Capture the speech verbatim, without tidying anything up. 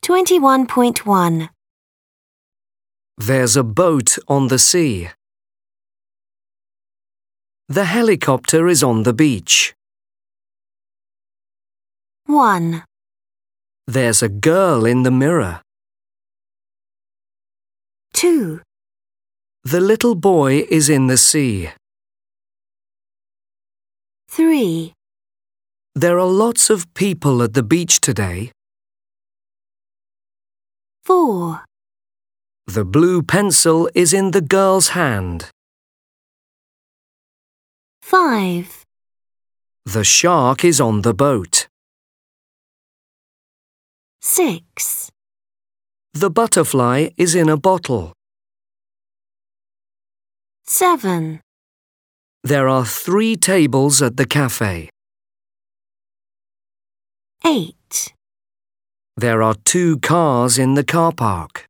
twenty-one point one. There's a boat on the sea. The helicopter is on the beach. one. There's a girl in the mirror. two. The little boy is in the sea. three. There are lots of people at the beach today. four. The blue pencil is in the girl's hand. five. The shark is on the boat. six. The butterfly is in a bottle. seven. There are three tables at the cafe. eight. There are two cars in the car park.